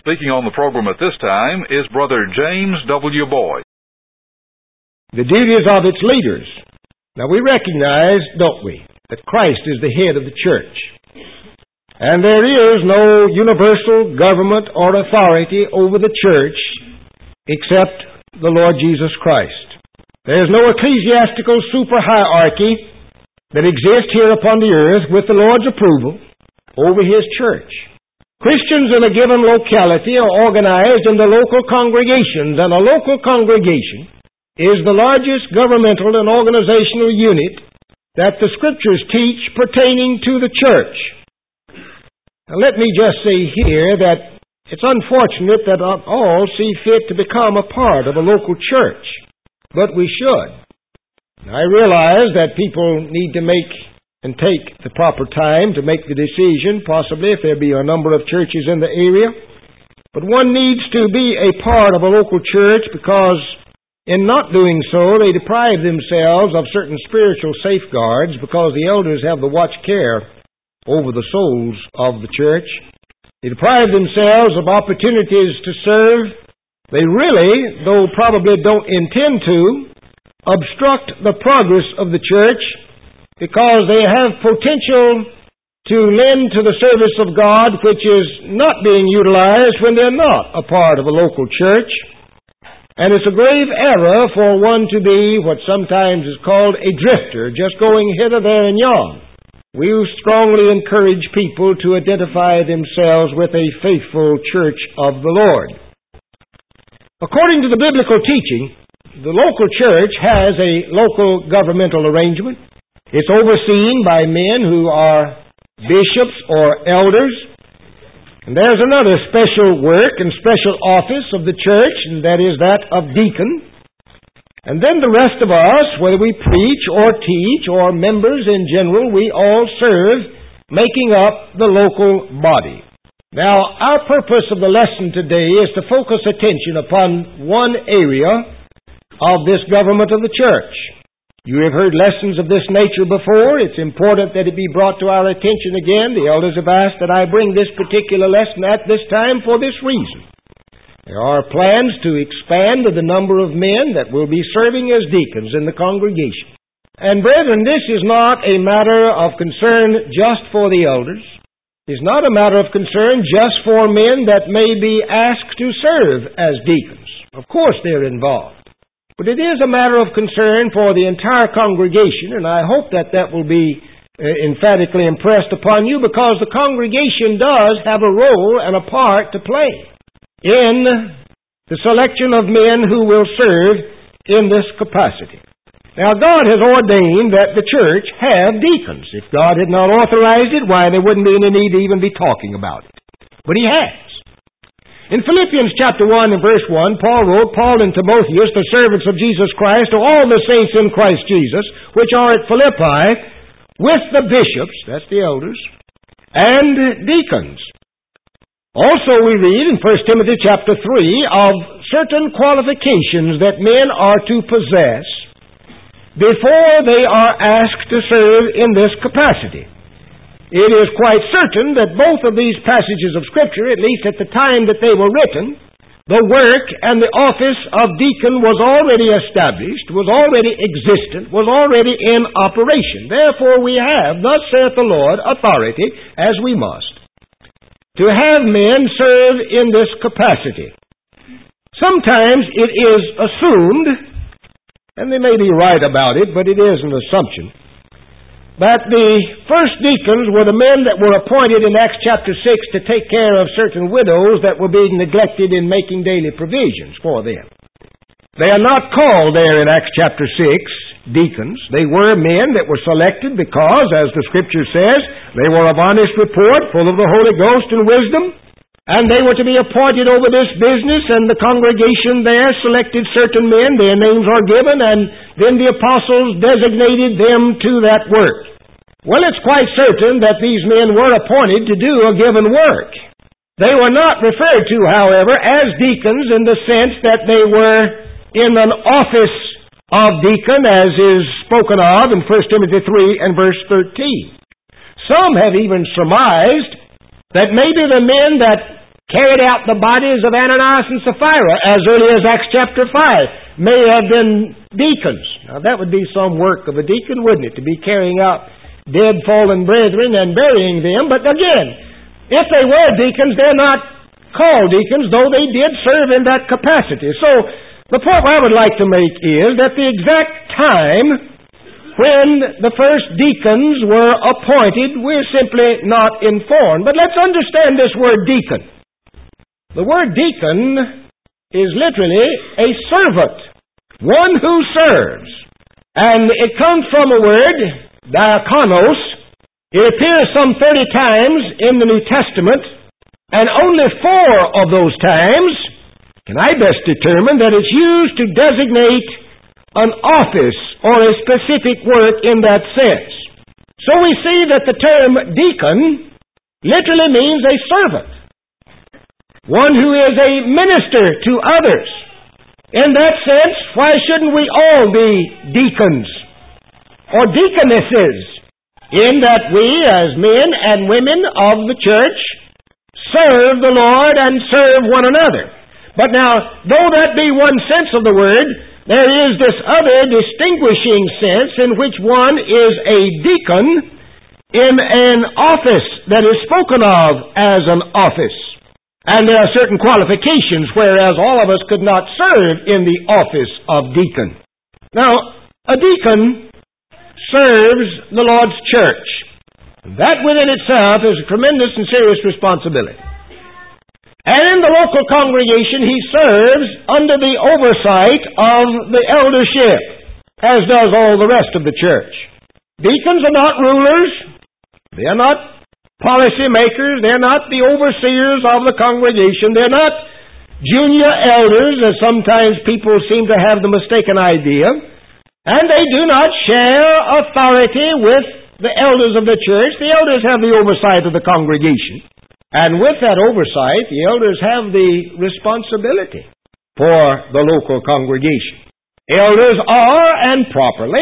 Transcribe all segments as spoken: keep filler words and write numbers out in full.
Speaking on the program at this time is Brother James W. Boyd. The duties of its leaders. Now we recognize, don't we, that Christ is the head of the church. And there is no universal government or authority over the church except the Lord Jesus Christ. There is no ecclesiastical super-hierarchy that exists here upon the earth with the Lord's approval over His church. Christians in a given locality are organized into local congregations, and a local congregation is the largest governmental and organizational unit that the Scriptures teach pertaining to the church. Now let me just say here that it's unfortunate that not all see fit to become a part of a local church, but we should. Now, I realize that people need to make and take the proper time to make the decision, possibly if there be a number of churches in the area. But one needs to be a part of a local church because in not doing so, they deprive themselves of certain spiritual safeguards because the elders have the watch care over the souls of the church. They deprive themselves of opportunities to serve. They really, though probably don't intend to, obstruct the progress of the church because they have potential to lend to the service of God which is not being utilized when they're not a part of a local church. And it's a grave error for one to be what sometimes is called a drifter, just going hither, there, and yon. We strongly encourage people to identify themselves with a faithful church of the Lord. According to the biblical teaching, the local church has a local governmental arrangement. It's overseen by men who are bishops or elders. And there's another special work and special office of the church, and that is that of deacon. And then the rest of us, whether we preach or teach or members in general, we all serve, making up the local body. Now, our purpose of the lesson today is to focus attention upon one area of this government of the church. You have heard lessons of this nature before. It's important that it be brought to our attention again. The elders have asked that I bring this particular lesson at this time for this reason. There are plans to expand the number of men that will be serving as deacons in the congregation. And brethren, this is not a matter of concern just for the elders. It's not a matter of concern just for men that may be asked to serve as deacons. Of course they're involved. But it is a matter of concern for the entire congregation, and I hope that that will be uh, emphatically impressed upon you because the congregation does have a role and a part to play in the selection of men who will serve in this capacity. Now, God has ordained that the church have deacons. If God had not authorized it, why, there wouldn't be any need to even be talking about it. But He has. In Philippians chapter one and verse one, Paul wrote, Paul and Timotheus, the servants of Jesus Christ, to all the saints in Christ Jesus, which are at Philippi, with the bishops, that's the elders, and deacons. Also we read in First Timothy chapter three of certain qualifications that men are to possess before they are asked to serve in this capacity. It is quite certain that both of these passages of Scripture, at least at the time that they were written, the work and the office of deacon was already established, was already existent, was already in operation. Therefore we have, thus saith the Lord, authority, as we must, to have men serve in this capacity. Sometimes it is assumed, and they may be right about it, but it is an assumption, that the first deacons were the men that were appointed in Acts chapter six to take care of certain widows that were being neglected in making daily provisions for them. They are not called there in Acts chapter six deacons. They were men that were selected because, as the Scripture says, they were of honest report, full of the Holy Ghost and wisdom, and they were to be appointed over this business, and the congregation there selected certain men, their names are given, and then the apostles designated them to that work. Well, it's quite certain that these men were appointed to do a given work. They were not referred to, however, as deacons in the sense that they were in an office of deacon, as is spoken of in First Timothy three and verse thirteen. Some have even surmised that maybe the men that carried out the bodies of Ananias and Sapphira as early as Acts chapter five may have been deacons. Now that would be some work of a deacon, wouldn't it, to be carrying out dead fallen brethren and burying them. But again, if they were deacons, they're not called deacons, though they did serve in that capacity. So the point I would like to make is that the exact time when the first deacons were appointed, we're simply not informed. But let's understand this word deacon. The word deacon is literally a servant, one who serves. And it comes from a word, diakonos. It appears some thirty times in the New Testament, and only four of those times can I best determine that it's used to designate an office or a specific work in that sense. So we see that the term deacon literally means a servant, one who is a minister to others. In that sense, why shouldn't we all be deacons or deaconesses, in that we as men and women of the church serve the Lord and serve one another? But now, though that be one sense of the word, there is this other distinguishing sense in which one is a deacon in an office that is spoken of as an office. And there are certain qualifications, whereas all of us could not serve in the office of deacon. Now, a deacon serves the Lord's church. That within itself is a tremendous and serious responsibility. And in the local congregation, he serves under the oversight of the eldership, as does all the rest of the church. Deacons are not rulers. They are not policy makers. They're not the overseers of the congregation. They're not junior elders, as sometimes people seem to have the mistaken idea. And they do not share authority with the elders of the church. The elders have the oversight of the congregation. And with that oversight, the elders have the responsibility for the local congregation. Elders are, and properly,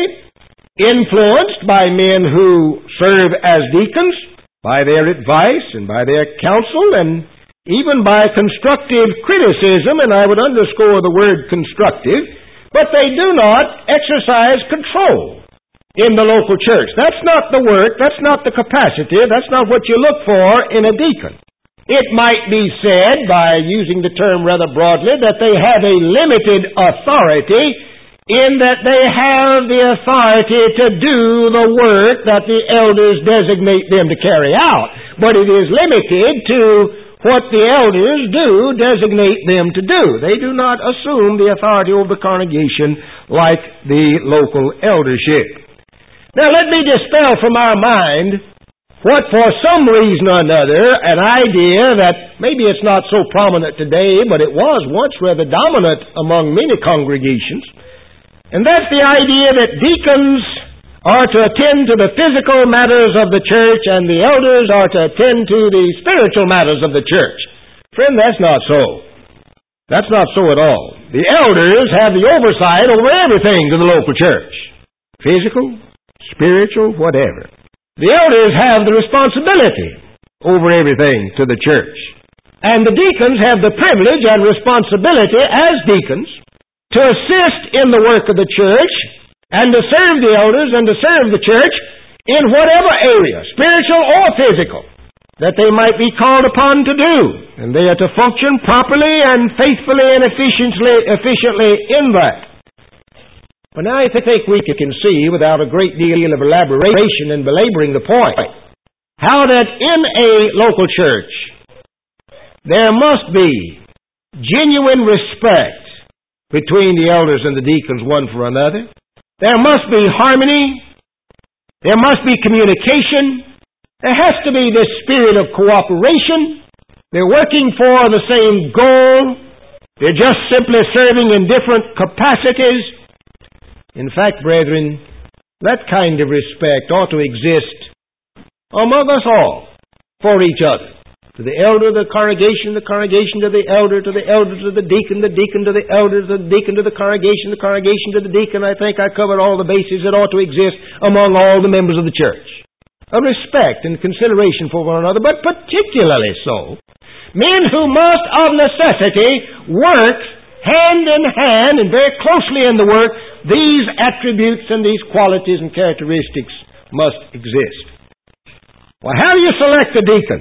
influenced by men who serve as deacons, by their advice and by their counsel, and even by constructive criticism, and I would underscore the word constructive, but they do not exercise control in the local church. That's not the work, that's not the capacity, that's not what you look for in a deacon. It might be said, by using the term rather broadly, that they have a limited authority in that they have the authority to do the work that the elders designate them to carry out. But it is limited to what the elders do designate them to do. They do not assume the authority over the congregation like the local eldership. Now let me dispel from our mind what for some reason or another, an idea that maybe it's not so prominent today, but it was once rather dominant among many congregations. And that's the idea that deacons are to attend to the physical matters of the church and the elders are to attend to the spiritual matters of the church. Friend, that's not so. That's not so at all. The elders have the oversight over everything to the local church. Physical, spiritual, whatever. The elders have the responsibility over everything to the church. And the deacons have the privilege and responsibility as deacons to assist in the work of the church and to serve the elders and to serve the church in whatever area, spiritual or physical, that they might be called upon to do. And they are to function properly and faithfully and efficiently, efficiently in that. But now I think we can see, without a great deal of elaboration and belaboring the point, how that in a local church there must be genuine respect between the elders and the deacons one for another. There must be harmony. There must be communication. There has to be this spirit of cooperation. They're working for the same goal. They're just simply serving in different capacities. In fact, brethren, that kind of respect ought to exist among us all for each other. To the elder, the congregation, the congregation to the elder, to the elder, to the deacon, the deacon to the elder, the deacon to the congregation, the congregation to the deacon. I think I covered all the bases that ought to exist among all the members of the church. A respect and consideration for one another, but particularly so Men who must of necessity work hand in hand and very closely in the work. These attributes and these qualities and characteristics must exist. Well, how do you select a deacon?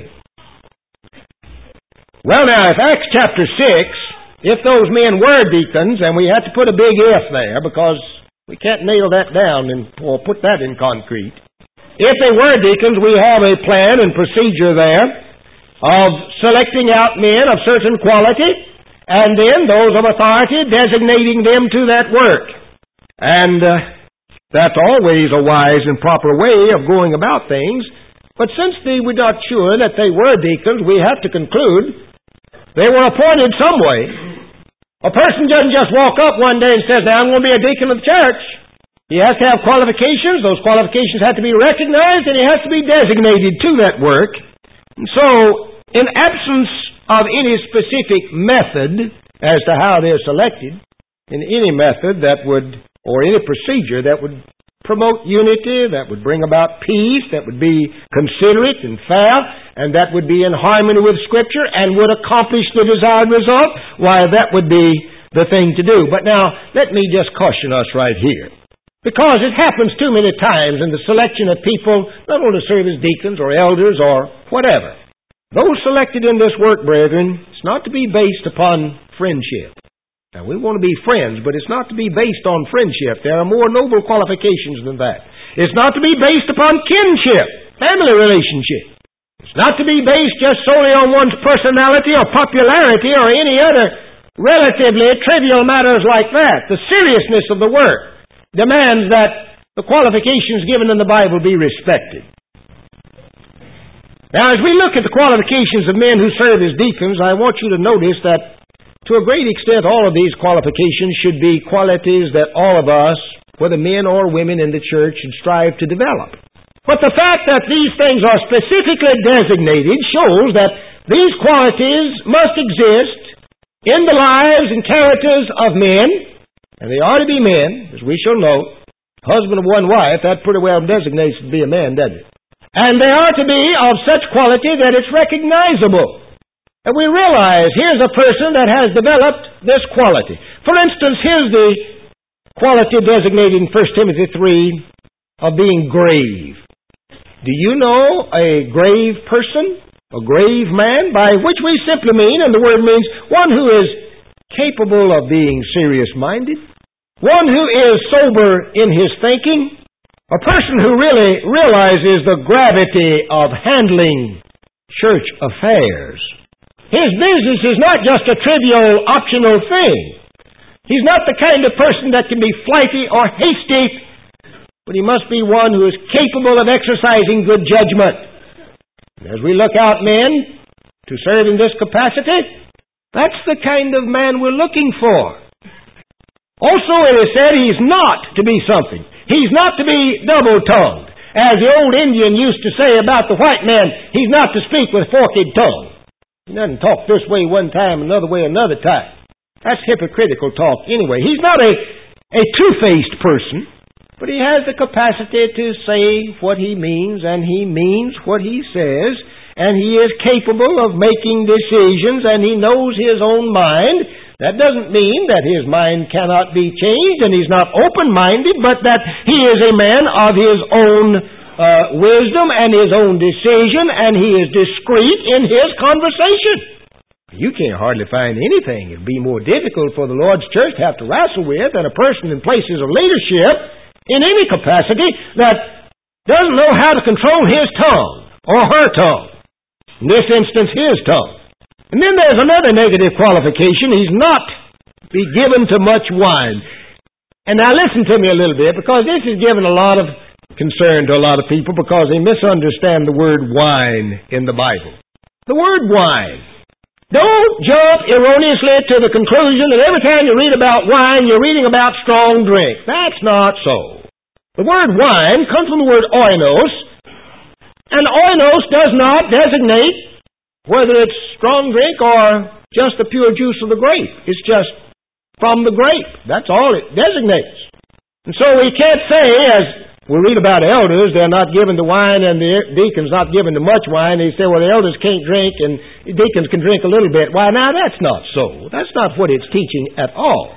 Well, now, if Acts chapter six, if those men were deacons, and we have to put a big if there because we can't nail that down and or put that in concrete. If they were deacons, we have a plan and procedure there of selecting out men of certain quality, and then those of authority designating them to that work. And uh, that's always a wise and proper way of going about things. But since they were not sure that they were deacons, we have to conclude they were appointed some way. A person doesn't just walk up one day and says, now I'm going to be a deacon of the church. He has to have qualifications. Those qualifications have to be recognized, and he has to be designated to that work. And so, in absence of any specific method as to how they're selected, in any method that would, or any procedure that would promote unity, that would bring about peace, that would be considerate and fair, and that would be in harmony with Scripture and would accomplish the desired result, why, that would be the thing to do. But now, let me just caution us right here. Because it happens too many times in the selection of people, not only to serve as deacons or elders or whatever. Those selected in this work, brethren, it's not to be based upon friendship. Now, we want to be friends, but it's not to be based on friendship. There are more noble qualifications than that. It's not to be based upon kinship, family relationship. It's not to be based just solely on one's personality or popularity or any other relatively trivial matters like that. The seriousness of the work demands that the qualifications given in the Bible be respected. Now, as we look at the qualifications of men who serve as deacons, I want you to notice that to a great extent, all of these qualifications should be qualities that all of us, whether men or women in the church, should strive to develop. But the fact that these things are specifically designated shows that these qualities must exist in the lives and characters of men, and they are to be men, as we shall note. Husband of one wife, that pretty well designates to be a man, doesn't it? And they are to be of such quality that it's recognizable. And we realize here's a person that has developed this quality. For instance, here's the quality designated in First Timothy three of being grave. Do you know a grave person, a grave man, by which we simply mean, and the word means, one who is capable of being serious-minded, one who is sober in his thinking, a person who really realizes the gravity of handling church affairs. His business is not just a trivial, optional thing. He's not the kind of person that can be flighty or hasty, but he must be one who is capable of exercising good judgment. And as we look out men to serve in this capacity, that's the kind of man we're looking for. Also, it is said he's not to be something. He's not to be double-tongued. As the old Indian used to say about the white man, he's not to speak with forked tongue. He doesn't talk this way one time, another way another time. That's hypocritical talk anyway. He's not a, a two-faced person, but he has the capacity to say what he means, and he means what he says, and he is capable of making decisions, and he knows his own mind. That doesn't mean that his mind cannot be changed, and he's not open-minded, but that he is a man of his own Uh, wisdom and his own decision, and he is discreet in his conversation. You can't hardly find anything it would be more difficult for the Lord's church to have to wrestle with than a person in places of leadership in any capacity that doesn't know how to control his tongue or her tongue. In this instance, his tongue. And then there's another negative qualification. He's not be given to much wine. And now listen to me a little bit, because this is given a lot of concern to a lot of people because they misunderstand the word wine in the Bible. The word wine. Don't jump erroneously to the conclusion that every time you read about wine, you're reading about strong drink. That's not so. The word wine comes from the word oinos, and oinos does not designate whether it's strong drink or just the pure juice of the grape. It's just from the grape. That's all it designates. And so we can't say, as We read about elders, they're not given to wine and the deacons not given to much wine. They say, well, the elders can't drink and the deacons can drink a little bit. Why, now that's not so. That's not what it's teaching at all.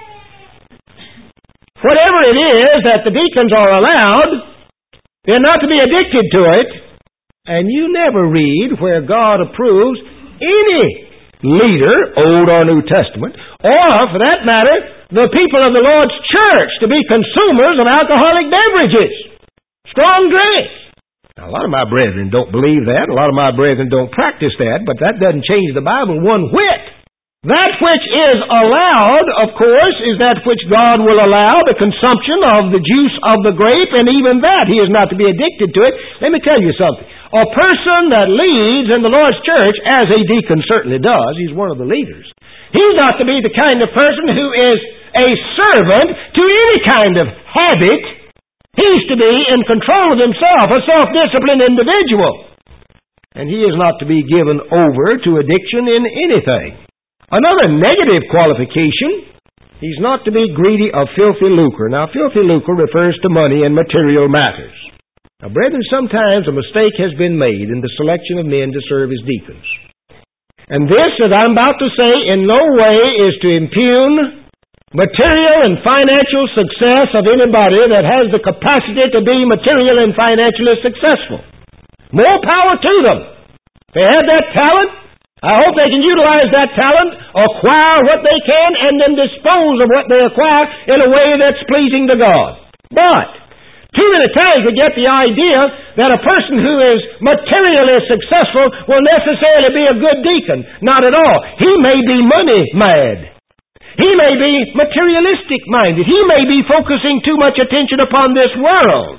Whatever it is that the deacons are allowed, they're not to be addicted to it. And you never read where God approves any leader, Old or New Testament, or, for that matter, the people of the Lord's church to be consumers of alcoholic beverages, strong drink. Now, a lot of my brethren don't believe that. A lot of my brethren don't practice that, but that doesn't change the Bible one whit. That which is allowed, of course, is that which God will allow, the consumption of the juice of the grape, and even that he is not to be addicted to it. Let me tell you something. A person that leads in the Lord's church, as a deacon certainly does, he's one of the leaders, he's not to be the kind of person who is a servant to any kind of habit. He's to be in control of himself, a self-disciplined individual. And he is not to be given over to addiction in anything. Another negative qualification, he's not to be greedy of filthy lucre. Now, filthy lucre refers to money and material matters. Now, brethren, sometimes a mistake has been made in the selection of men to serve as deacons. And this, as I'm about to say, in no way is to impugn material and financial success of anybody that has the capacity to be material and financially successful. More power to them. They have that talent. I hope they can utilize that talent, acquire what they can, and then dispose of what they acquire in a way that's pleasing to God. But too many times we get the idea that a person who is materially successful will necessarily be a good deacon. Not at all. He may be money mad. He may be materialistic minded. He may be focusing too much attention upon this world.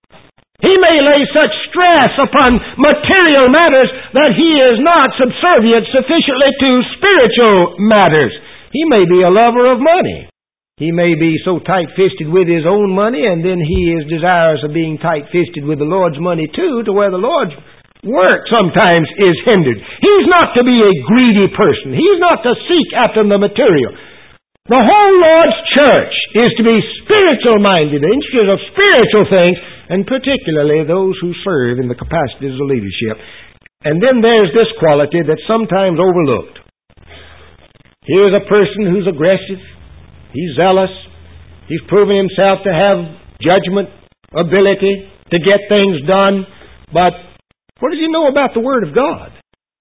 He may lay such stress upon material matters that he is not subservient sufficiently to spiritual matters. He may be a lover of money. He may be so tight-fisted with his own money, and then he is desirous of being tight-fisted with the Lord's money too, to where the Lord's work sometimes is hindered. He's not to be a greedy person. He's not to seek after the material. The whole Lord's church is to be spiritual-minded, interested of spiritual things, and particularly those who serve in the capacities of leadership. And then there's this quality that's sometimes overlooked. Here's a person who's aggressive. He's zealous. He's proven himself to have judgment, ability to get things done. But what does he know about the Word of God?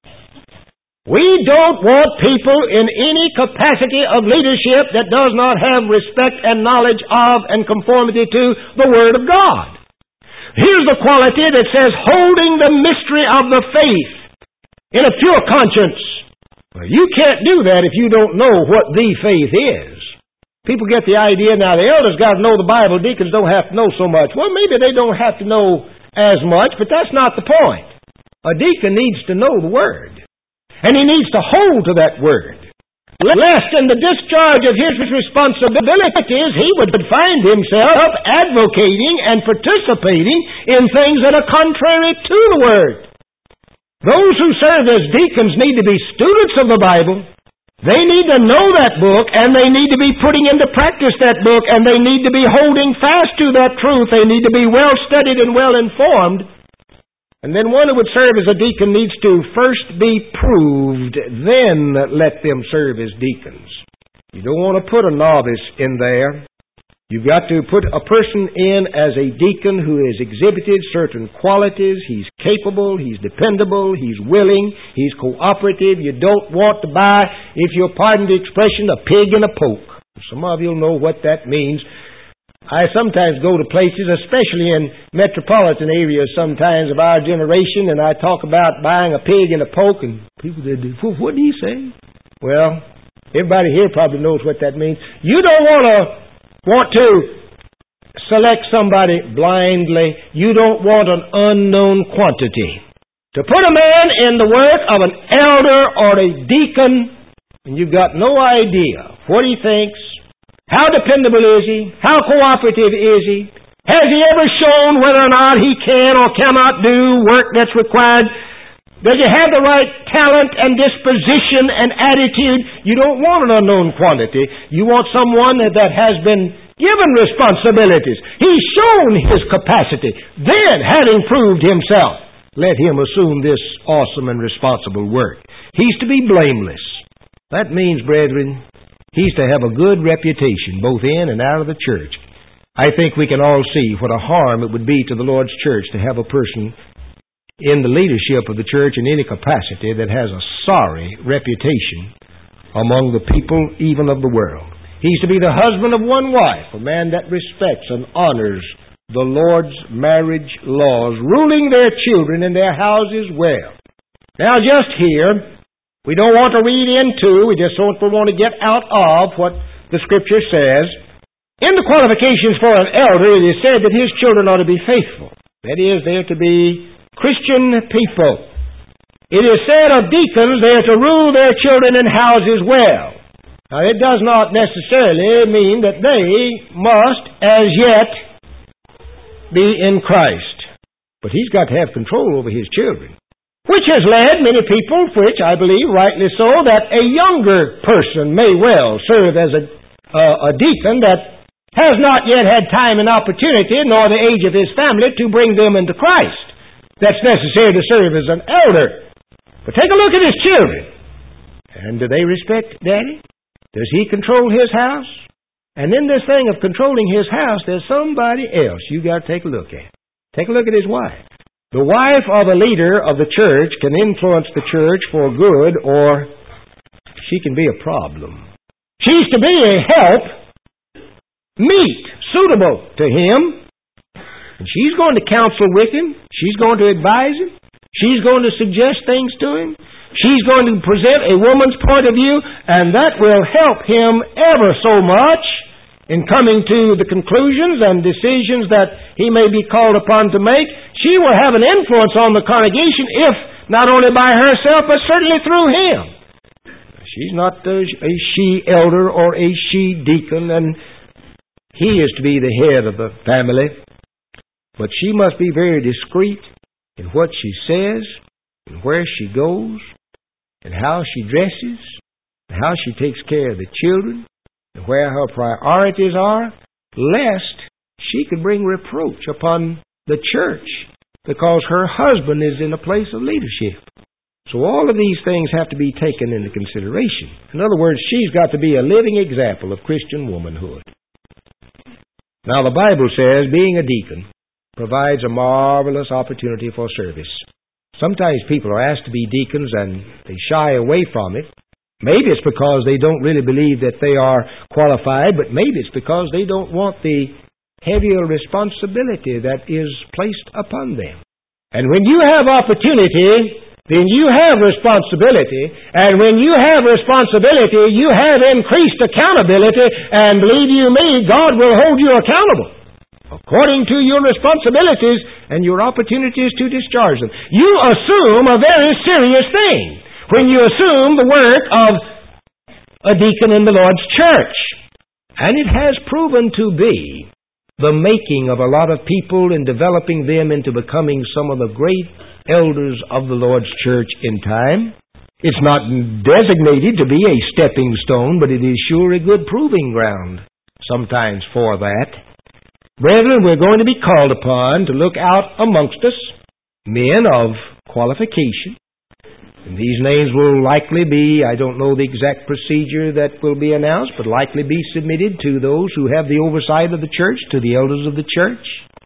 We don't want people in any capacity of leadership that does not have respect and knowledge of and conformity to the Word of God. Here's the quality that says, holding the mystery of the faith in a pure conscience. Well, you can't do that if you don't know what the faith is. People get the idea, now the elders got to know the Bible, deacons don't have to know so much. Well, maybe they don't have to know as much, but that's not the point. A deacon needs to know the Word. And he needs to hold to that Word. Lest in the discharge of his responsibilities, he would find himself advocating and participating in things that are contrary to the Word. Those who serve as deacons need to be students of the Bible. They need to know that book, and they need to be putting into practice that book, and they need to be holding fast to that truth. They need to be well studied and well informed. And then one who would serve as a deacon needs to first be proved, then let them serve as deacons. You don't want to put a novice in there. You've got to put a person in as a deacon who has exhibited certain qualities. He's capable, he's dependable, he's willing, he's cooperative. You don't want to buy, if you'll pardon the expression, a pig in a poke. Some of you know what that means. I sometimes go to places, especially in metropolitan areas sometimes of our generation, and I talk about buying a pig in a poke, and people say, what do you say? Well, everybody here probably knows what that means. You don't want to want to select somebody blindly. You don't want an unknown quantity. To put a man in the work of an elder or a deacon, and you've got no idea what he thinks, how dependable is he? How cooperative is he? Has he ever shown whether or not he can or cannot do work that's required? Does he have the right talent and disposition and attitude? You don't want an unknown quantity. You want someone that has been given responsibilities. He's shown his capacity. Then, having proved himself, let him assume this awesome and responsible work. He's to be blameless. That means, brethren, he's to have a good reputation both in and out of the church. I think we can all see what a harm it would be to the Lord's church to have a person in the leadership of the church in any capacity that has a sorry reputation among the people even of the world. He's to be the husband of one wife, a man that respects and honors the Lord's marriage laws, ruling their children in their houses well. Now just here, we don't want to read into, we just don't want to get out of what the Scripture says. In the qualifications for an elder, it is said that his children ought to be faithful. That is, they are to be Christian people. It is said of deacons they are to rule their children in houses well. Now, it does not necessarily mean that they must, as yet, be in Christ. But he's got to have control over his children. Which has led many people, which I believe rightly so, that a younger person may well serve as a, uh, a deacon that has not yet had time and opportunity, nor the age of his family, to bring them into Christ. That's necessary to serve as an elder. But take a look at his children. And do they respect Daddy? Does he control his house? And in this thing of controlling his house, there's somebody else you got to take a look at. Take a look at his wife. The wife of a leader of the church can influence the church for good, or she can be a problem. She's to be a help, meet, suitable to him. And she's going to counsel with him. She's going to advise him. She's going to suggest things to him. She's going to present a woman's point of view, and that will help him ever so much in coming to the conclusions and decisions that he may be called upon to make. She will have an influence on the congregation, if not only by herself, but certainly through him. She's not a, a she-elder or a she-deacon, and he is to be the head of the family. But she must be very discreet in what she says, and where she goes, and how she dresses, and how she takes care of the children, and where her priorities are, lest she could bring reproach upon the church because her husband is in a place of leadership. So all of these things have to be taken into consideration. In other words, she's got to be a living example of Christian womanhood. Now the Bible says being a deacon provides a marvelous opportunity for service. Sometimes people are asked to be deacons and they shy away from it. Maybe it's because they don't really believe that they are qualified, but maybe it's because they don't want the heavier responsibility that is placed upon them. And when you have opportunity, then you have responsibility. And when you have responsibility, you have increased accountability. And believe you me, God will hold you accountable according to your responsibilities and your opportunities to discharge them. You assume a very serious thing when you assume the work of a deacon in the Lord's church. And it has proven to be the making of a lot of people and developing them into becoming some of the great elders of the Lord's church in time. It's not designated to be a stepping stone, but it is sure a good proving ground sometimes for that. Brethren, we're going to be called upon to look out amongst us men of qualification. And these names will likely be, I don't know the exact procedure that will be announced, but likely be submitted to those who have the oversight of the church, to the elders of the church.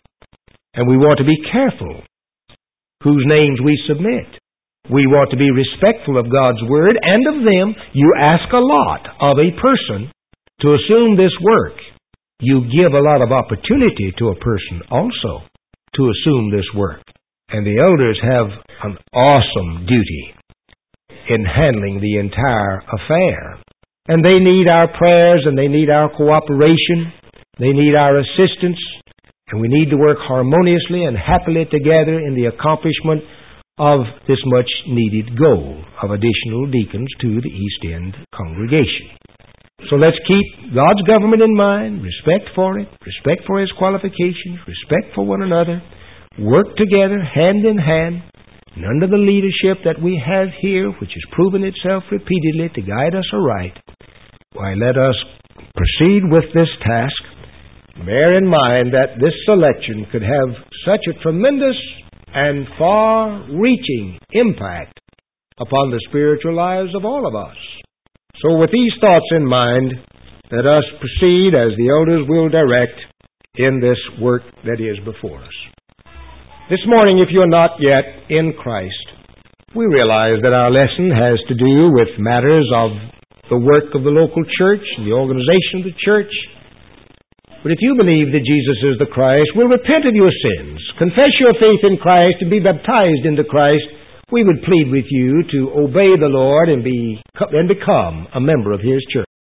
And we want to be careful whose names we submit. We want to be respectful of God's Word and of them. You ask a lot of a person to assume this work. You give a lot of opportunity to a person also to assume this work. And the elders have an awesome duty in handling the entire affair. And they need our prayers and they need our cooperation. They need our assistance. And we need to work harmoniously and happily together in the accomplishment of this much needed goal of additional deacons to the East End congregation. So let's keep God's government in mind, respect for it, respect for His qualifications, respect for one another, work together hand in hand, and under the leadership that we have here, which has proven itself repeatedly to guide us aright, why, let us proceed with this task bear in mind that this selection could have such a tremendous and far-reaching impact upon the spiritual lives of all of us. So with these thoughts in mind, let us proceed as the elders will direct in this work that is before us. This morning, if you're not yet in Christ, we realize that our lesson has to do with matters of the work of the local church and the organization of the church. But if you believe that Jesus is the Christ, will repent of your sins, confess your faith in Christ, and be baptized into Christ, we would plead with you to obey the Lord and be and become a member of His church.